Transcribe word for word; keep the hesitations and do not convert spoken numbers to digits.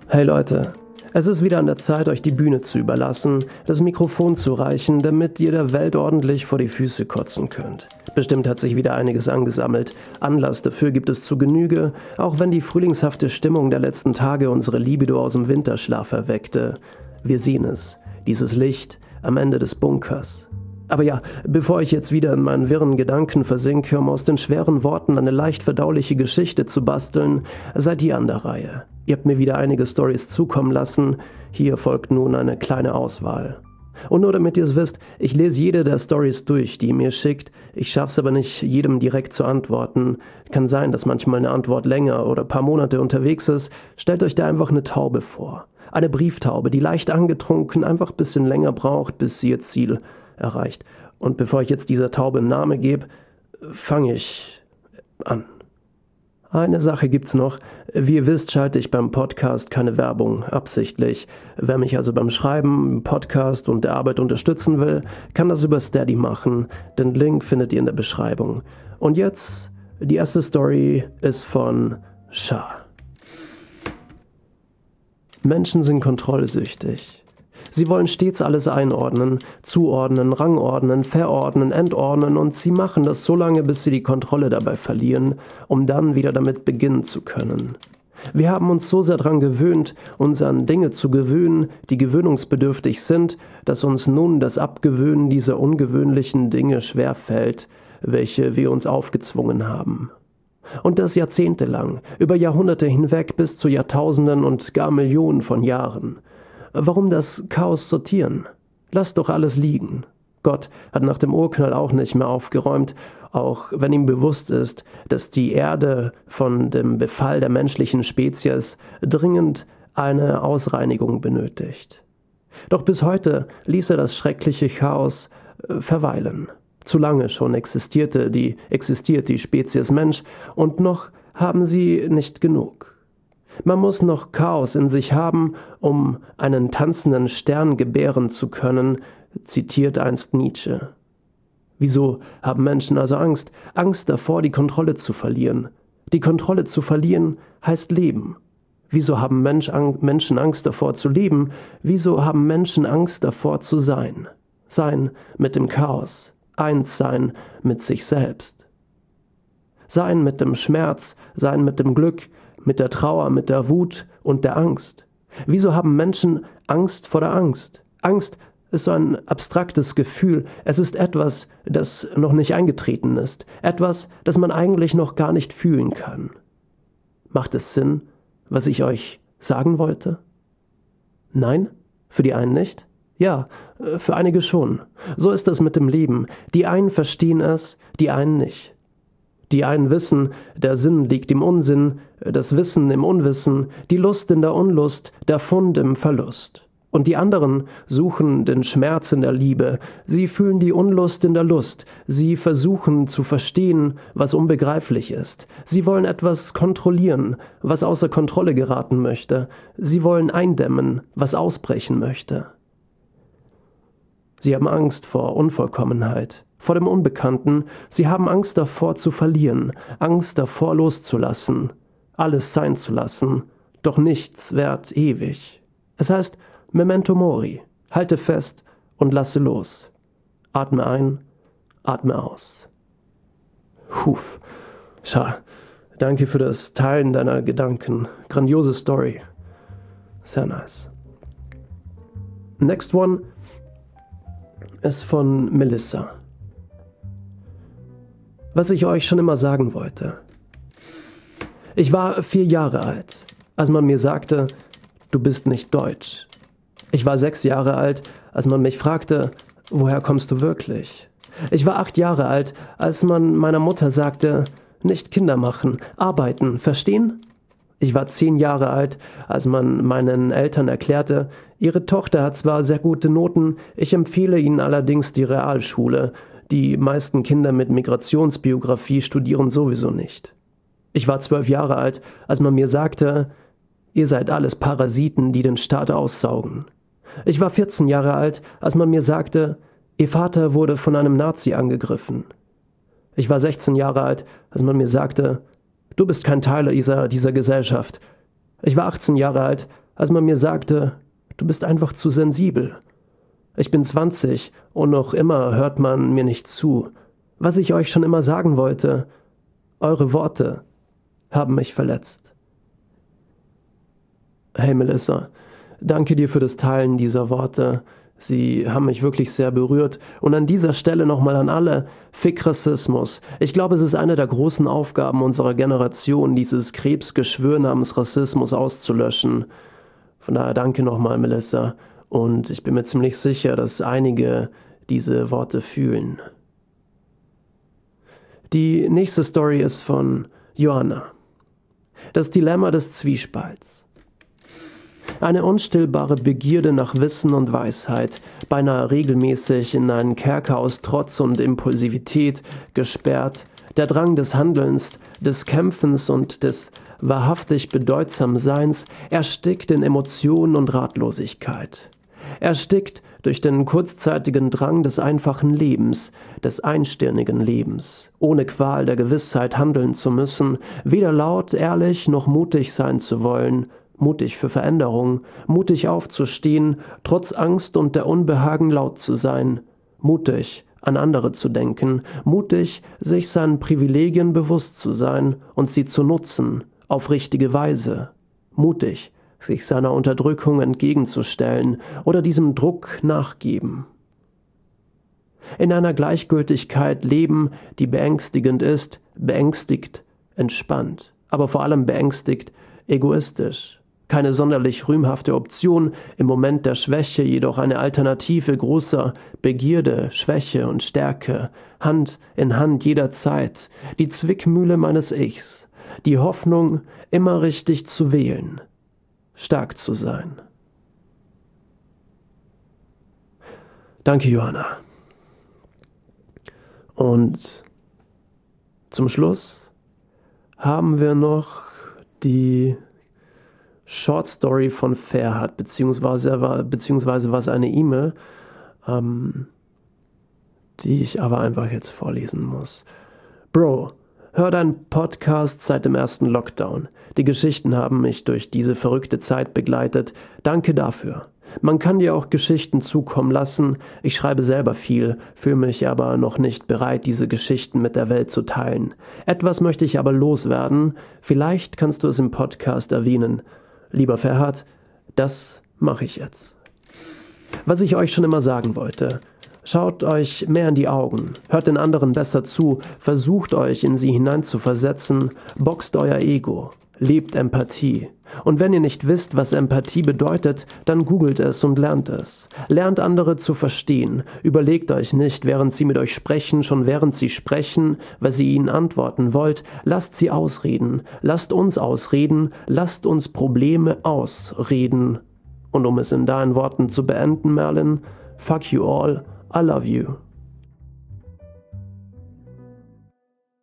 Hey Leute, es ist wieder an der Zeit, euch die Bühne zu überlassen, das Mikrofon zu reichen, damit ihr der Welt ordentlich vor die Füße kotzen könnt. Bestimmt hat sich wieder einiges angesammelt. Anlass dafür gibt es zu Genüge, auch wenn die frühlingshafte Stimmung der letzten Tage unsere Libido aus dem Winterschlaf erweckte. Wir sehen es, dieses Licht am Ende des Bunkers. Aber ja, bevor ich jetzt wieder in meinen wirren Gedanken versinke, um aus den schweren Worten eine leicht verdauliche Geschichte zu basteln, seid ihr an der Reihe. Ihr habt mir wieder einige Storys zukommen lassen, hier folgt nun eine kleine Auswahl. Und nur damit ihr es wisst, ich lese jede der Storys durch, die ihr mir schickt, ich schaff's aber nicht, jedem direkt zu antworten. Kann sein, dass manchmal eine Antwort länger oder ein paar Monate unterwegs ist, stellt euch da einfach eine Taube vor. Eine Brieftaube, die leicht angetrunken einfach ein bisschen länger braucht, bis sie ihr Ziel erreicht. Und bevor ich jetzt dieser Taube einen Namen gebe, fange ich an. Eine Sache gibt's noch. Wie ihr wisst, schalte ich beim Podcast keine Werbung, absichtlich. Wer mich also beim Schreiben, im Podcast und der Arbeit unterstützen will, kann das über Steady machen. Den Link findet ihr in der Beschreibung. Und jetzt, die erste Story ist von Sha. Menschen sind kontrollsüchtig. Sie wollen stets alles einordnen, zuordnen, rangordnen, verordnen, entordnen und sie machen das so lange, bis sie die Kontrolle dabei verlieren, um dann wieder damit beginnen zu können. Wir haben uns so sehr daran gewöhnt, uns an Dinge zu gewöhnen, die gewöhnungsbedürftig sind, dass uns nun das Abgewöhnen dieser ungewöhnlichen Dinge schwerfällt, welche wir uns aufgezwungen haben. Und das jahrzehntelang, über Jahrhunderte hinweg bis zu Jahrtausenden und gar Millionen von Jahren. Warum das Chaos sortieren? Lasst doch alles liegen. Gott hat nach dem Urknall auch nicht mehr aufgeräumt, auch wenn ihm bewusst ist, dass die Erde von dem Befall der menschlichen Spezies dringend eine Ausreinigung benötigt. Doch bis heute ließ er das schreckliche Chaos äh, verweilen. Zu lange schon existierte die, existiert die Spezies Mensch und noch haben sie nicht genug. Man muss noch Chaos in sich haben, um einen tanzenden Stern gebären zu können, zitiert einst Nietzsche. Wieso haben Menschen also Angst? Angst davor, die Kontrolle zu verlieren. Die Kontrolle zu verlieren heißt Leben. Wieso haben Mensch, Ang- Menschen Angst davor zu leben? Wieso haben Menschen Angst davor zu sein? Sein mit dem Chaos, eins sein mit sich selbst. Sein mit dem Schmerz, sein mit dem Glück, mit der Trauer, mit der Wut und der Angst. Wieso haben Menschen Angst vor der Angst? Angst ist so ein abstraktes Gefühl. Es ist etwas, das noch nicht eingetreten ist. Etwas, das man eigentlich noch gar nicht fühlen kann. Macht es Sinn, was ich euch sagen wollte? Nein? Für die einen nicht? Ja, für einige schon. So ist es mit dem Leben. Die einen verstehen es, die einen nicht. Die einen wissen, der Sinn liegt im Unsinn, das Wissen im Unwissen, die Lust in der Unlust, der Fund im Verlust. Und die anderen suchen den Schmerz in der Liebe, sie fühlen die Unlust in der Lust, sie versuchen zu verstehen, was unbegreiflich ist. Sie wollen etwas kontrollieren, was außer Kontrolle geraten möchte. Sie wollen eindämmen, was ausbrechen möchte. Sie haben Angst vor Unvollkommenheit, vor dem Unbekannten. Sie haben Angst davor zu verlieren, Angst davor loszulassen, alles sein zu lassen, doch nichts währt ewig. Es heißt Memento Mori, halte fest und lasse los. Atme ein, atme aus. Huf. Scha, danke für das Teilen deiner Gedanken. Grandiose Story. Sehr nice. Next one ist von Melissa. Was ich euch schon immer sagen wollte. Ich war vier Jahre alt, als man mir sagte, du bist nicht deutsch. Ich war sechs Jahre alt, als man mich fragte, woher kommst du wirklich? Ich war acht Jahre alt, als man meiner Mutter sagte, nicht Kinder machen, arbeiten, verstehen? Ich war zehn Jahre alt, als man meinen Eltern erklärte, ihre Tochter hat zwar sehr gute Noten, ich empfehle ihnen allerdings die Realschule. Die meisten Kinder mit Migrationsbiografie studieren sowieso nicht. Ich war zwölf Jahre alt, als man mir sagte, ihr seid alles Parasiten, die den Staat aussaugen. Ich war vierzehn Jahre alt, als man mir sagte, ihr Vater wurde von einem Nazi angegriffen. Ich war sechzehn Jahre alt, als man mir sagte, du bist kein Teil dieser, dieser Gesellschaft. Ich war achtzehn Jahre alt, als man mir sagte, du bist einfach zu sensibel. Ich bin zwanzig und noch immer hört man mir nicht zu. Was ich euch schon immer sagen wollte, eure Worte haben mich verletzt. Hey Melissa, danke dir für das Teilen dieser Worte. Sie haben mich wirklich sehr berührt. Und an dieser Stelle nochmal an alle, fick Rassismus. Ich glaube, es ist eine der großen Aufgaben unserer Generation, dieses Krebsgeschwür namens Rassismus auszulöschen. Von daher danke nochmal, Melissa. Und ich bin mir ziemlich sicher, dass einige diese Worte fühlen. Die nächste Story ist von Johanna. Das Dilemma des Zwiespalts. Eine unstillbare Begierde nach Wissen und Weisheit, beinahe regelmäßig in einen Kerker aus Trotz und Impulsivität gesperrt, der Drang des Handelns, des Kämpfens und des wahrhaftig Bedeutsamseins erstickt in Emotionen und Ratlosigkeit. Erstickt durch den kurzzeitigen Drang des einfachen Lebens, des einstirnigen Lebens, ohne Qual der Gewissheit handeln zu müssen, weder laut, ehrlich noch mutig sein zu wollen, mutig für Veränderung, mutig aufzustehen, trotz Angst und der Unbehagen laut zu sein, mutig an andere zu denken, mutig sich seinen Privilegien bewusst zu sein und sie zu nutzen, auf richtige Weise, mutig sich seiner Unterdrückung entgegenzustellen oder diesem Druck nachgeben. In einer Gleichgültigkeit leben, die beängstigend ist, beängstigt, entspannt, aber vor allem beängstigt, egoistisch. Keine sonderlich rühmhafte Option, im Moment der Schwäche jedoch eine Alternative großer Begierde, Schwäche und Stärke, Hand in Hand jederzeit, die Zwickmühle meines Ichs, die Hoffnung, immer richtig zu wählen, stark zu sein. Danke, Johanna. Und zum Schluss haben wir noch die Short Story von Ferhat, beziehungsweise, beziehungsweise was eine E-Mail, ähm, die ich aber einfach jetzt vorlesen muss. Bro, hör deinen Podcast seit dem ersten Lockdown. Die Geschichten haben mich durch diese verrückte Zeit begleitet. Danke dafür. Man kann dir auch Geschichten zukommen lassen. Ich schreibe selber viel, fühle mich aber noch nicht bereit, diese Geschichten mit der Welt zu teilen. Etwas möchte ich aber loswerden. Vielleicht kannst du es im Podcast erwähnen. Lieber Ferhat, das mache ich jetzt. Was ich euch schon immer sagen wollte. Schaut euch mehr in die Augen, hört den anderen besser zu, versucht euch in sie hineinzuversetzen, boxt euer Ego, lebt Empathie. Und wenn ihr nicht wisst, was Empathie bedeutet, dann googelt es und lernt es. Lernt andere zu verstehen. Überlegt euch nicht, während sie mit euch sprechen, schon während sie sprechen, was ihr ihnen antworten wollt. Lasst sie ausreden. Lasst uns ausreden. Lasst uns Probleme ausreden. Und um es in deinen Worten zu beenden, Merlin, fuck you all, I love you.